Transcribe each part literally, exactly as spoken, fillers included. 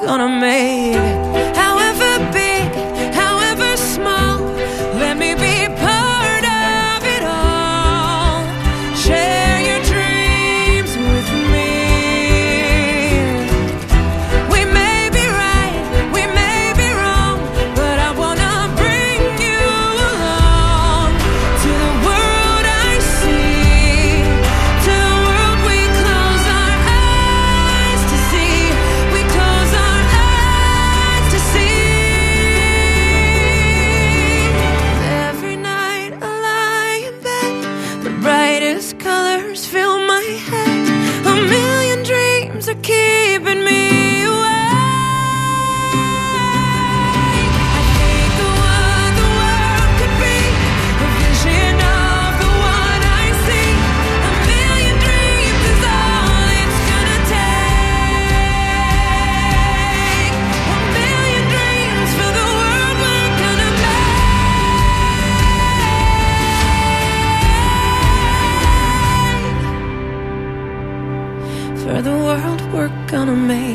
gonna make it. However big, however small, let me be part of it all. Share your dreams with me. We may be right, we may be wrong, but I wanna bring you along to the world I see, to the world we close our eyes to see. We close our eyes to see. Every night I lie in bed, the brightest colors fill my head. A million dreams are keeping me awake. I think of what the world could be, a vision of the one I see. A million dreams is all it's gonna take. A million dreams for the world we're gonna make. For the world we're gonna make.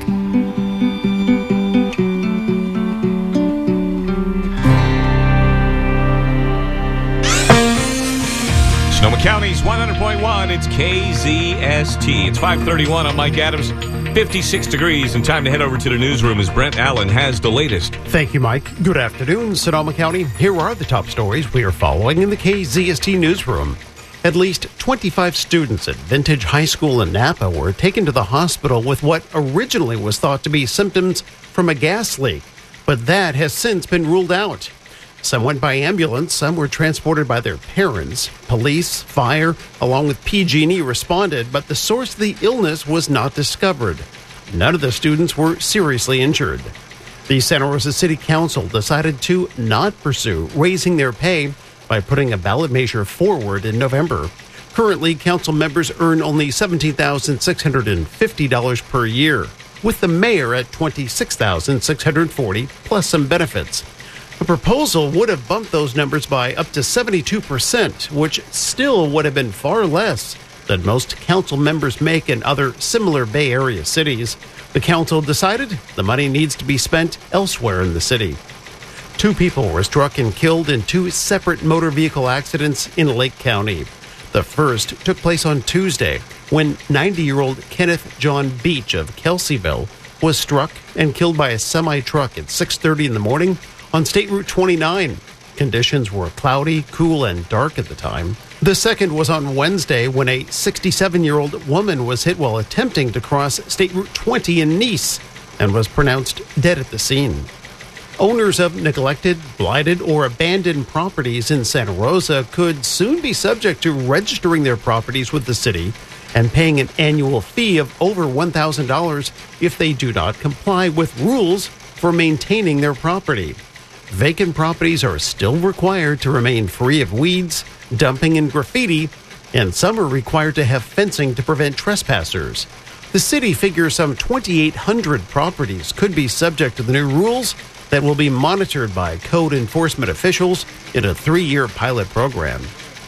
Sonoma County's one hundred point one, it's K Z S T. It's five thirty-one, I'm Mike Adams, fifty-six degrees, and time to head over to the newsroom as Brent Allen has the latest. Thank you, Mike. Good afternoon, Sonoma County. Here are the top stories we are following in the K Z S T newsroom. At least twenty-five students at Vintage High School in Napa were taken to the hospital with what originally was thought to be symptoms from a gas leak, but that has since been ruled out. Some went by ambulance, some were transported by their parents. Police, fire, along with P G and E responded, but the source of the illness was not discovered. None of the students were seriously injured. The Santa Rosa City Council decided to not pursue raising their pay by putting a ballot measure forward in November. Currently, council members earn only seventeen thousand six hundred fifty dollars per year, with the mayor at twenty-six thousand six hundred forty dollars plus some benefits. The proposal would have bumped those numbers by up to seventy-two percent, which still would have been far less than most council members make in other similar Bay Area cities. The council decided the money needs to be spent elsewhere in the city. Two people were struck and killed in two separate motor vehicle accidents in Lake County. The first took place on Tuesday when ninety-year-old Kenneth John Beach of Kelseyville was struck and killed by a semi-truck at six thirty in the morning on State Route twenty-nine. Conditions were cloudy, cool, and dark at the time. The second was on Wednesday when a sixty-seven-year-old woman was hit while attempting to cross State Route twenty in Nice and was pronounced dead at the scene. Owners of neglected, blighted, or abandoned properties in Santa Rosa could soon be subject to registering their properties with the city and paying an annual fee of over one thousand dollars if they do not comply with rules for maintaining their property. Vacant properties are still required to remain free of weeds, dumping, and graffiti, and some are required to have fencing to prevent trespassers. The city figures some twenty-eight hundred properties could be subject to the new rules that will be monitored by code enforcement officials in a three-year pilot program.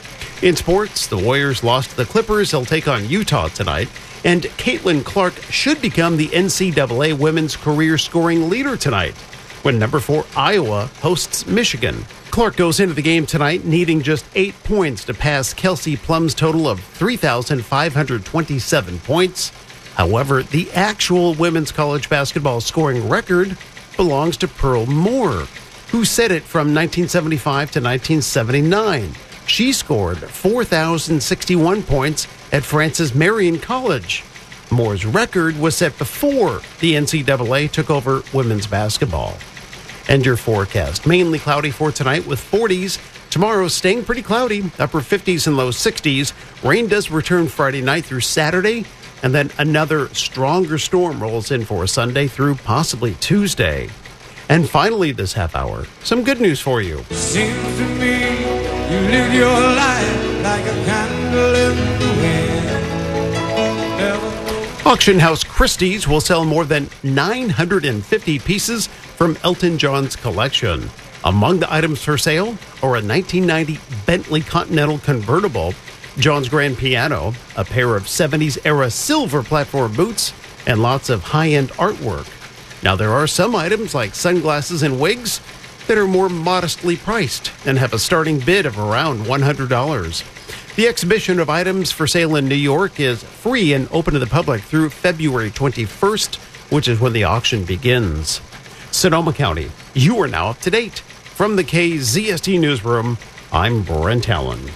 In sports, the Warriors lost to the Clippers. They'll take on Utah tonight. And Caitlin Clark should become the N C double A women's career scoring leader tonight when number four Iowa hosts Michigan. Clark goes into the game tonight needing just eight points to pass Kelsey Plum's total of three thousand five hundred twenty-seven points. However, the actual women's college basketball scoring record belongs to Pearl Moore, who set it from nineteen seventy-five to nineteen seventy-nine. She scored four thousand sixty-one points at Francis Marion College. Moore's record was set before the N C double A took over women's basketball. And your forecast, mainly cloudy for tonight with forties. Tomorrow staying pretty cloudy, upper fifties and low sixties. Rain does return Friday night through Saturday, and then another stronger storm rolls in for Sunday through possibly Tuesday. And finally this half hour, some good news for you. Seems to me you live your life like a candle in the wind. Never Auction House Christie's will sell more than nine hundred fifty pieces from Elton John's collection. Among the items for sale are a nineteen ninety Bentley Continental convertible, John's grand piano, a pair of seventies-era silver platform boots, and lots of high-end artwork. Now, there are some items like sunglasses and wigs that are more modestly priced and have a starting bid of around one hundred dollars. The exhibition of items for sale in New York is free and open to the public through February twenty-first, which is when the auction begins. Sonoma County, you are now up to date. From the K Z S T Newsroom, I'm Brent Allen.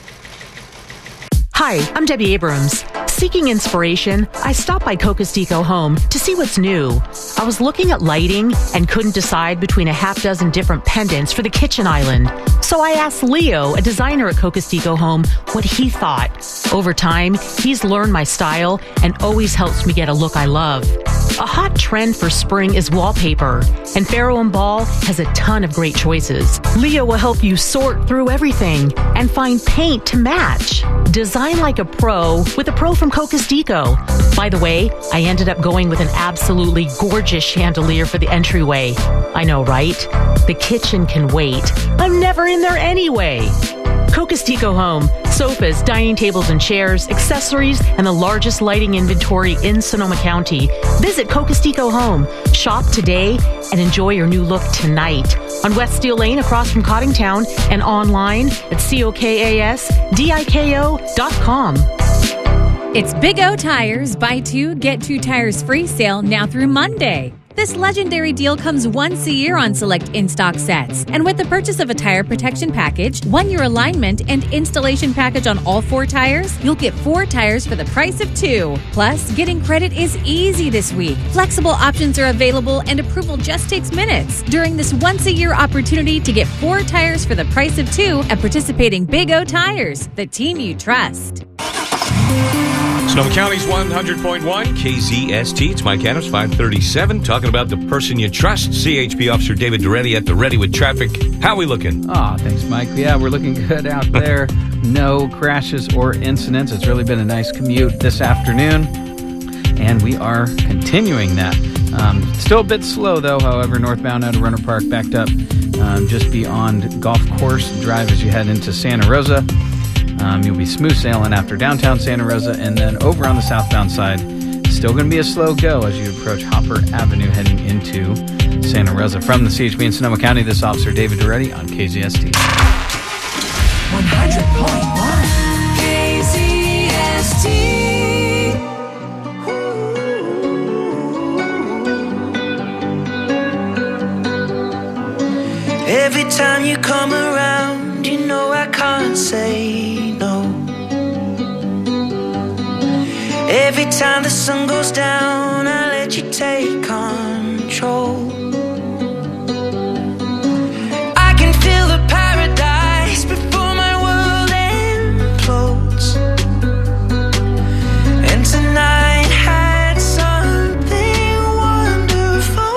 Hi, I'm Debbie Abrams. Seeking inspiration, I stopped by Cocos-Tico Home to see what's new. I was looking at lighting and couldn't decide between a half dozen different pendants for the kitchen island. So I asked Leo, a designer at Cocos-Tico Home, what he thought. Over time, he's learned my style and always helps me get a look I love. A hot trend for spring is wallpaper, and Farrow and Ball has a ton of great choices. Leo will help you sort through everything and find paint to match. Design like a pro with a pro from Cocos-Tico. By the way, I ended up going with an absolutely gorgeous chandelier for the entryway. I know, right? The kitchen can wait. I'm never in there anyway. Cocos-Tico Home. Sofas, dining tables and chairs, accessories, and the largest lighting inventory in Sonoma County. Visit Cocos-Tico Home. Shop today and enjoy your new look tonight. On West Steel Lane across from Cottingtown and online at cokasdiko dot com. It's Big O Tires. Buy two, get two tires free sale now through Monday. This legendary deal comes once a year on select in-stock sets. And with the purchase of a tire protection package, one-year alignment, and installation package on all four tires, you'll get four tires for the price of two. Plus, getting credit is easy this week. Flexible options are available and approval just takes minutes. During this once-a-year opportunity to get four tires for the price of two at participating Big O Tires, the team you trust. Sonoma County's one hundred point one, K Z S T. It's Mike Adams, five thirty-seven, talking about the person you trust. C H P Officer David Duretti at the Ready with Traffic. How are we looking? Oh, thanks, Mike. Yeah, we're looking good out there. No crashes or incidents. It's really been a nice commute this afternoon, and we are continuing that. Um, still a bit slow, though, however, northbound out of Runner Park backed up um, just beyond Golf Course Drive as you head into Santa Rosa. Um, you'll be smooth sailing after downtown Santa Rosa, and then over on the southbound side, still going to be a slow go as you approach Hopper Avenue heading into Santa Rosa. From the C H P in Sonoma County, this Officer David Duretti on K Z S T. one hundred point one K Z S T. Every time you come around, you know I can't say no. Every time the sun goes down, I let you take control. I can feel the paradise before my world implodes. And tonight had something wonderful.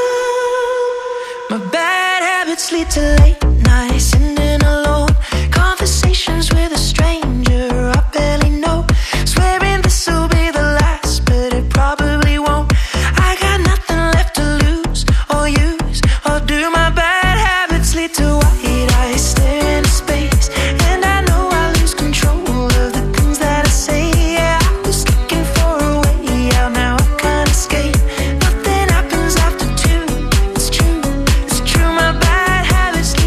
My bad habits lead to late nights, sitting alone, conversations with a stranger I barely know, swearing this will be the last, but it probably won't. I got nothing left to lose or use or do. My bad habits lead to white eyes stare into space, and I know I lose control of the things that I say. Yeah, I was looking for a way out, now I can't escape. Nothing happens after two, it's true, it's true. My bad habits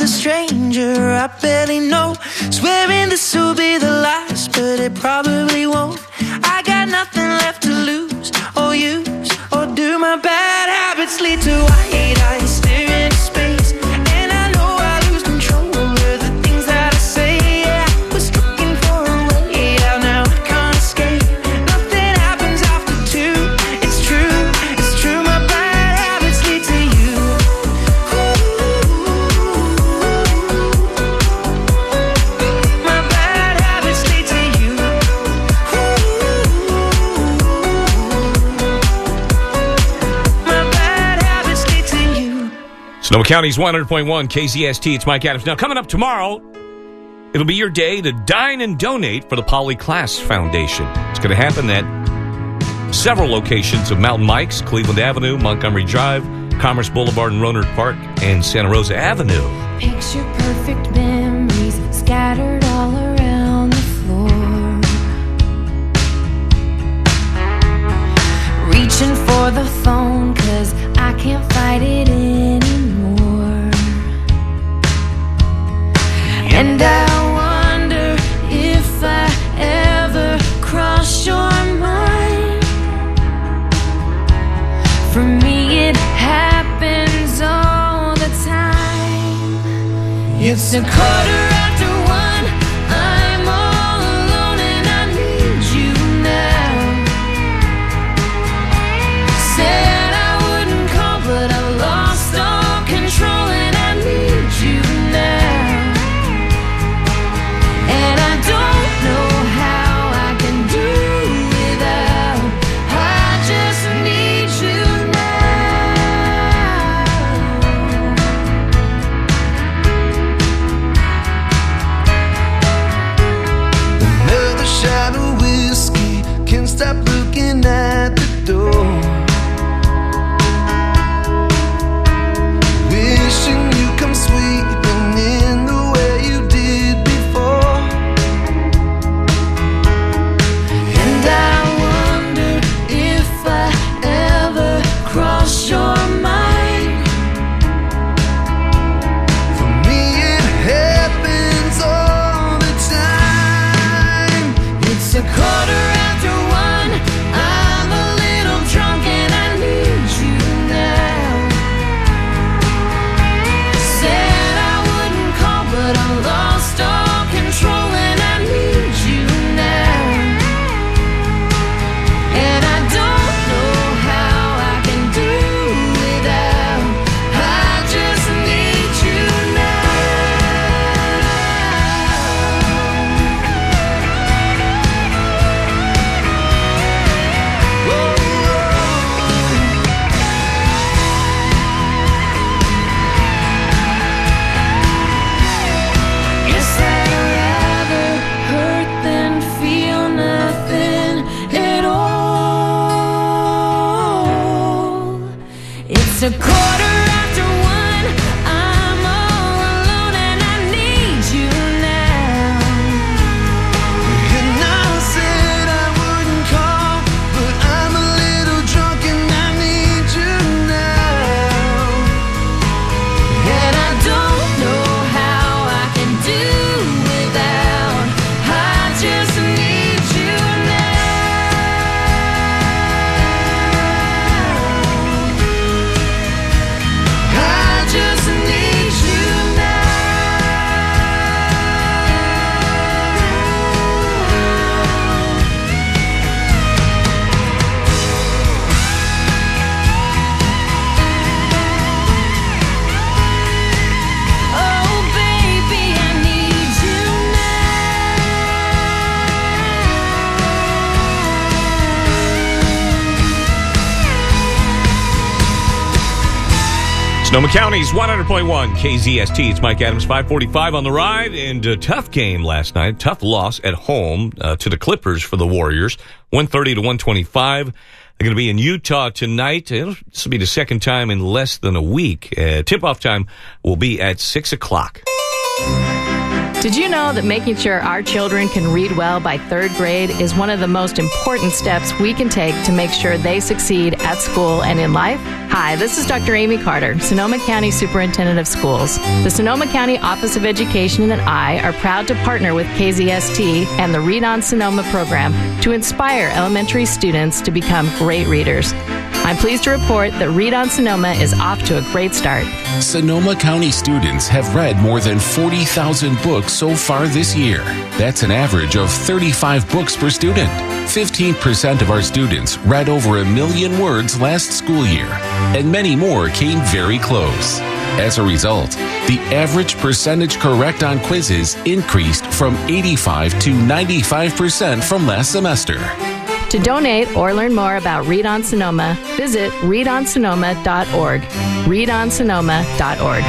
a stranger I barely know. Swearing this will be the last, but it probably won't. I got nothing left to lose or use, or do my bad habits lead to white eyes staring into space? And I know I lose control over the things that I say. Yeah, I was looking for a way out, now I can't escape. Nothing happens after two. It's true, it's true. My bad habits lead to you. My bad habits lead to you. My bad habits lead to you. Sonoma County's one hundred point one K Z S T. It's Mike Adams. Now, coming up tomorrow, it'll be your day to dine and donate for the Poly Class Foundation. It's going to happen at several locations of Mountain Mike's, Cleveland Avenue, Montgomery Drive, Commerce Boulevard and Rohnert Park, and Santa Rosa Avenue. Picture perfect memories scattered all around the floor. Reaching for the phone, cause I can't fight it anymore. And I wonder if I ever cross your mind. For me it happens all the time. It's a quarter after one, I'm all alone and I need you now. Said I wouldn't call, but I lost all control and I need you now. And I don't know how I can do without. I just need you Another shot of whiskey, can't stop looking at the door. Wishing you come sweeping in the way you did before. And I wonder if I ever cross your mind. For me it happens all the time. It's a quarter after one, I'm a little drunk and I need you now. Said I wouldn't call, but I lost all control and I need you now. And I don't know how I can do without. I just need you Guess I'd rather hurt than feel nothing at all. It's a quarter after one, I'm all alone and I need you now. And I said I wouldn't call, but I'm a little drunk and I need you now. And I don't know how I can do without. I just need you now. I just need you now. Oh baby, I need you now. Sonoma County's one hundred point one K Z S T. It's Mike Adams, five forty-five on the ride. And a tough game last night. Tough loss at home uh, to the Clippers for the Warriors. one thirty to one twenty-five. They're going to be in Utah tonight. It'll, this will be the second time in less than a week. Uh, tip-off time will be at six o'clock. Did you know that making sure our children can read well by third grade is one of the most important steps we can take to make sure they succeed at school and in life? Hi, this is Doctor Amy Carter, Sonoma County Superintendent of Schools. The Sonoma County Office of Education and I are proud to partner with K Z S T and the Read on Sonoma program to inspire elementary students to become great readers. I'm pleased to report that Read on Sonoma is off to a great start. Sonoma County students have read more than forty thousand books so far this year. That's an average of thirty-five books per student. fifteen percent of our students read over a million words last school year, and many more came very close. As a result, the average percentage correct on quizzes increased from eighty-five to ninety-five percent from last semester. To donate or learn more about Read on Sonoma, visit read on sonoma dot org. read on sonoma dot org.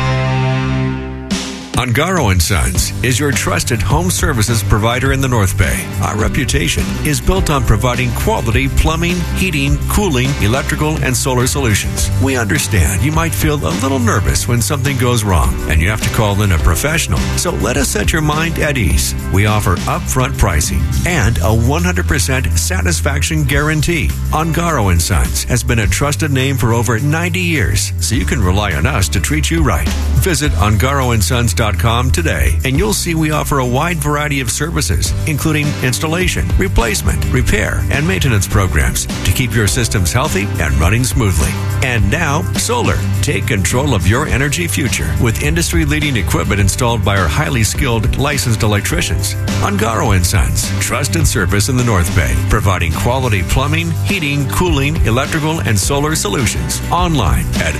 Ungaro and Sons is your trusted home services provider in the North Bay. Our reputation is built on providing quality plumbing, heating, cooling, electrical, and solar solutions. We understand you might feel a little nervous when something goes wrong and you have to call in a professional. So let us set your mind at ease. We offer upfront pricing and a one hundred percent satisfaction guarantee. Ungaro and Sons has been a trusted name for over ninety years, so you can rely on us to treat you right. Visit ungaro and sons dot com today, and you'll see we offer a wide variety of services, including installation, replacement, repair, and maintenance programs to keep your systems healthy and running smoothly. And now, solar. Take control of your energy future with industry-leading equipment installed by our highly skilled, licensed electricians. Ungaro and Sons, trusted service in the North Bay, providing quality plumbing, heating, cooling, electrical, and solar solutions. Online at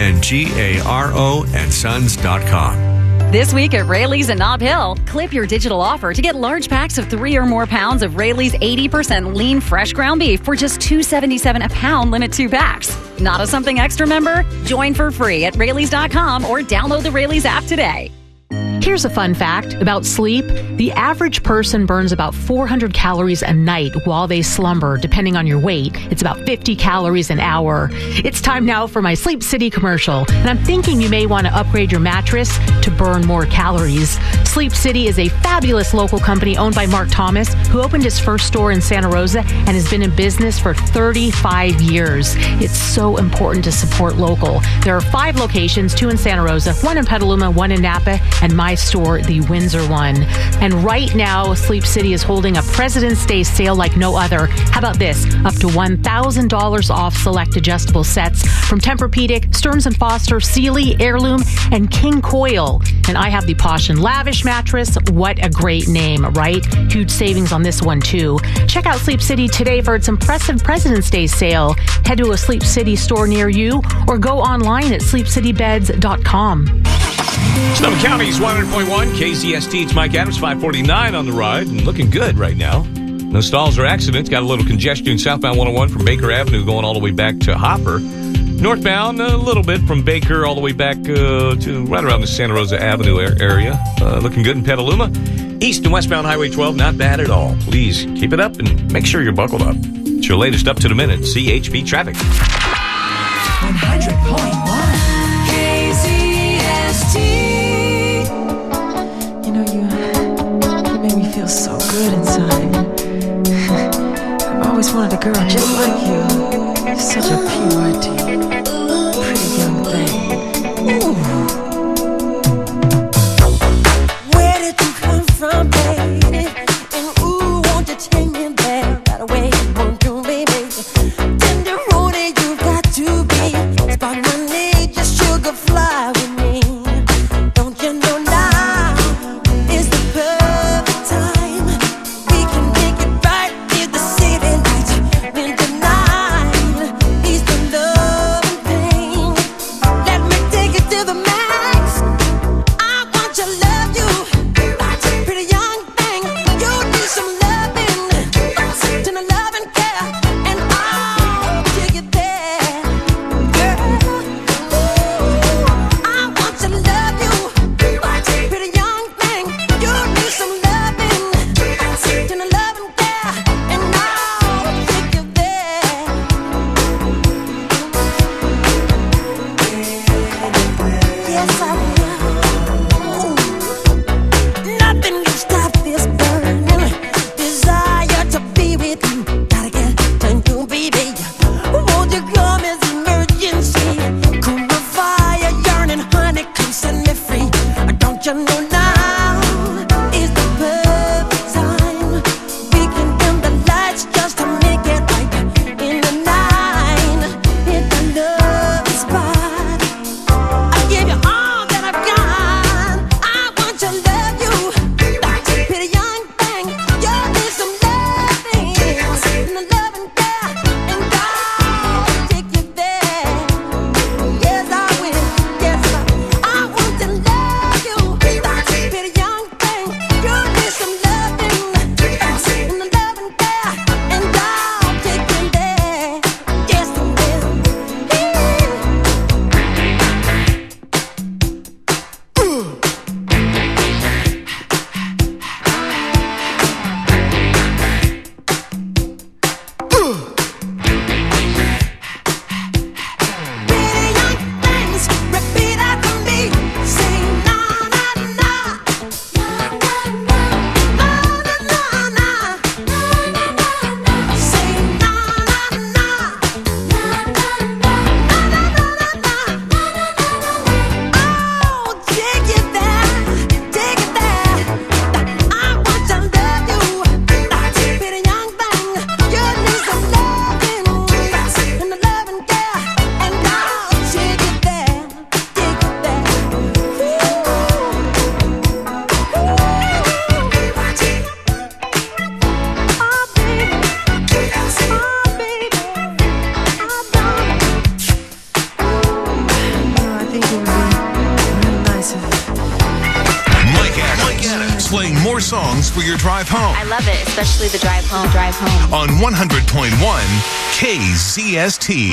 ongaro and sons dot com. This week at Rayleigh's in Nob Hill, clip your digital offer to get large packs of three or more pounds of Rayleigh's eighty percent lean fresh ground beef for just two dollars and seventy-seven cents a pound, limit two packs. Not a Something Extra member? Join for free at Rayleigh's dot com or download the Rayleigh's app today. Here's a fun fact about sleep. The average person burns about four hundred calories a night while they slumber. Depending on your weight, it's about fifty calories an hour. It's time now for my Sleep City commercial. And I'm thinking you may want to upgrade your mattress to burn more calories. Sleep City is a fabulous local company owned by Mark Thomas, who opened his first store in Santa Rosa and has been in business for thirty-five years. It's so important to support local. There are five locations, two in Santa Rosa, one in Petaluma, one in Napa, and my store, the Windsor one. And right now, Sleep City is holding a President's Day sale like no other. How about this? Up to one thousand dollars off select adjustable sets from Tempur-Pedic, Stearns and Foster, Sealy, Heirloom, and King Coil. And I have the Posh and Lavish mattress. What a great name, right? Huge savings on this one, too. Check out Sleep City today for its impressive President's Day sale. Head to a Sleep City store near you or go online at sleep city beds dot com. Sonoma County's one hundred point one, K Z S T. It's Mike Adams, five forty-nine on the ride, and looking good right now. No stalls or accidents. Got a little congestion southbound one oh one from Baker Avenue going all the way back to Hopper. Northbound, a little bit from Baker all the way back uh, to right around the Santa Rosa Avenue area. Uh, looking good in Petaluma. East and westbound Highway twelve, not bad at all. Please keep it up and make sure you're buckled up. It's your latest up-to-the-minute C H P traffic. one hundred point one K Z S T. You know, you, you make me feel so good inside. I've always wanted a girl just like you. You're such a purity, pretty young thing. Ooh. Where did you come from, baby? And ooh, won't you take me back? Right away, won't you, baby? Tenderoni, you got to be. Spark my need, just sugar fly with me. Don't you know now is the perfect time? We can make it right, give the city lights. When the night is the love and playing more songs for your drive home. I love it, especially the drive home. The drive home. On one hundred point one K Z S T.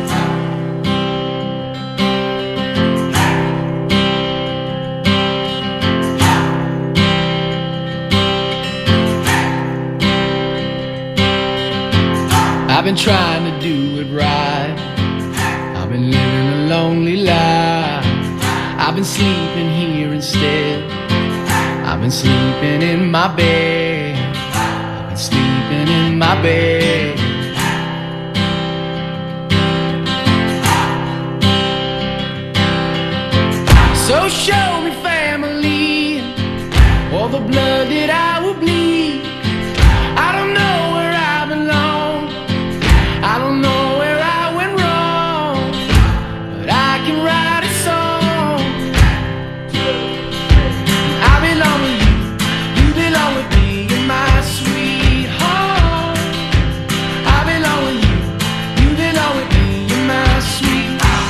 I've been trying to do it right. I've been living a lonely life. I've been sleeping here instead. I've been sleeping in my bed. I've been sleeping in my bed. So show me family, all the blood that I will bleed. I don't know where I belong. I don't know where I went wrong, but I can write a song. I belong with you, you belong with me, you're my sweetheart. I belong with you, you belong with me, you're my sweetheart.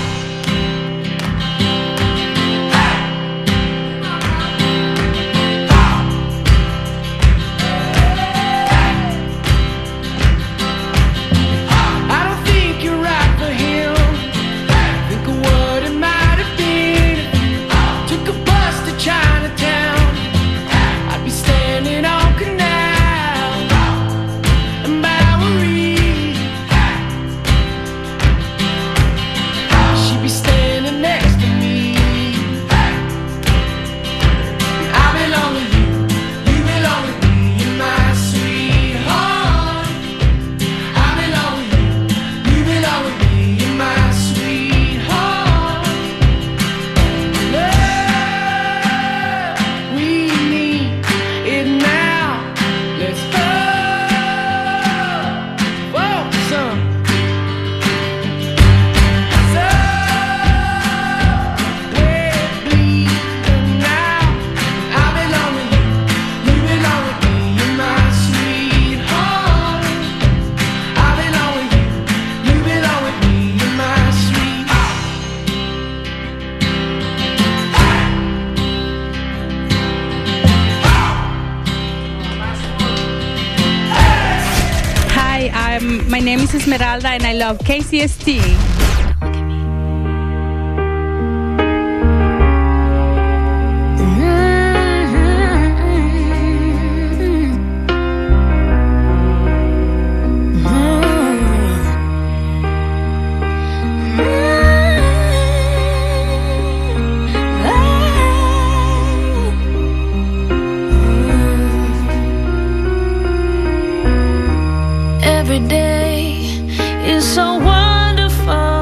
My name is Esmeralda and I love K Z S T. Every day is so wonderful.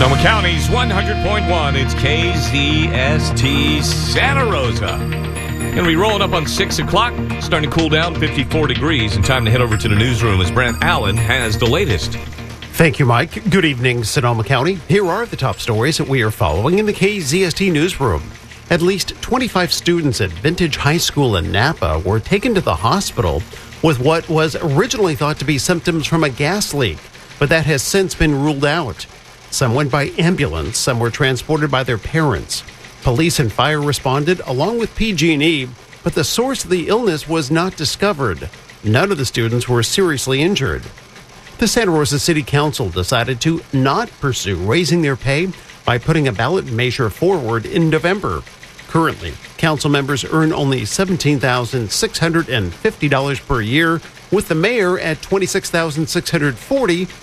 Sonoma County's one hundred point one. It's K Z S T Santa Rosa. Going to be rolling up on six o'clock, starting to cool down, fifty-four degrees, and time to head over to the newsroom as Brent Allen has the latest. Thank you, Mike. Good evening, Sonoma County. Here are the top stories that we are following in the K Z S T newsroom. At least twenty-five students at Vintage High School in Napa were taken to the hospital with what was originally thought to be symptoms from a gas leak, but that has since been ruled out. Some went by ambulance, some were transported by their parents. Police and fire responded along with P G and E, but the source of the illness was not discovered. None of the students were seriously injured. The Santa Rosa City Council decided to not pursue raising their pay by putting a ballot measure forward in November. Currently, council members earn only seventeen thousand six hundred fifty dollars per year, with the mayor at twenty-six thousand six hundred forty dollars